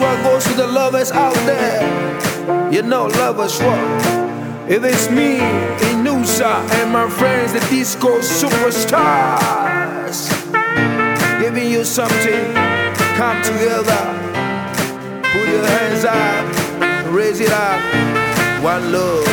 one goes to the lovers out there. You know lovers what? It is me, Inusa, and my friends, the disco superstars, giving you something. Come together, put your hands up, raise it up. One love.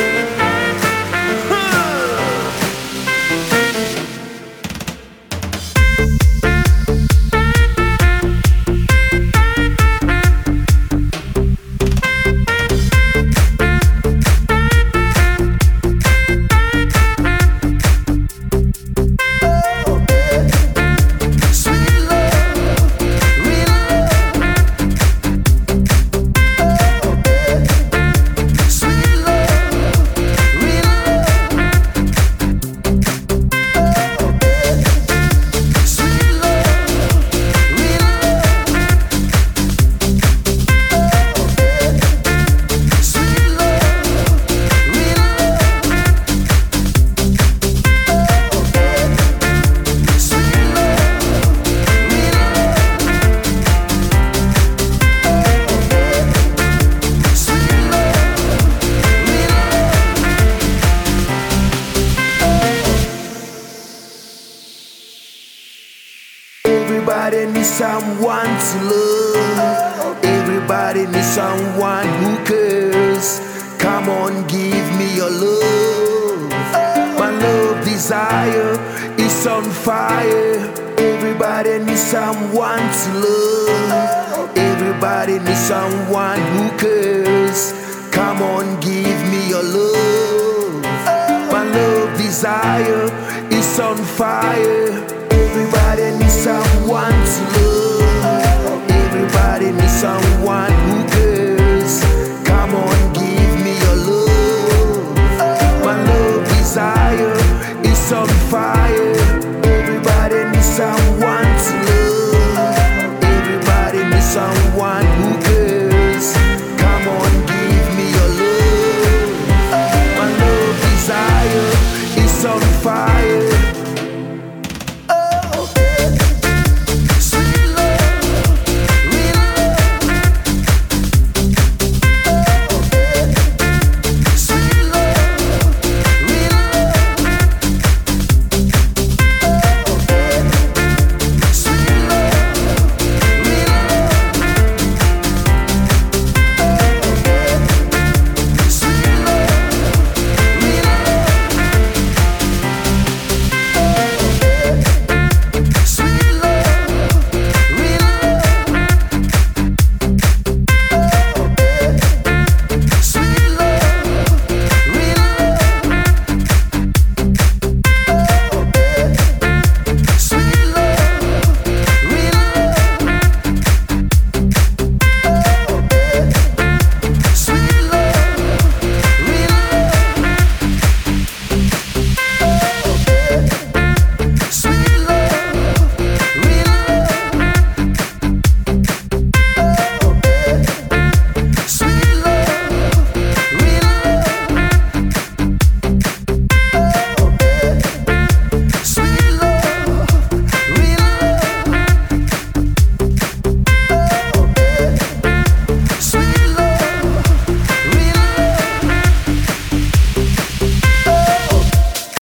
Everybody needs someone to love. Everybody needs someone who cares. Come on, give me your love. My love desire is on fire. Everybody needs someone to love. Everybody needs someone who cares. Come on, give me your love. My love desire is on fire. Everybody needs someone to love. Everybody needs someone who cares. Come on, give me your love. My love desire is on fire.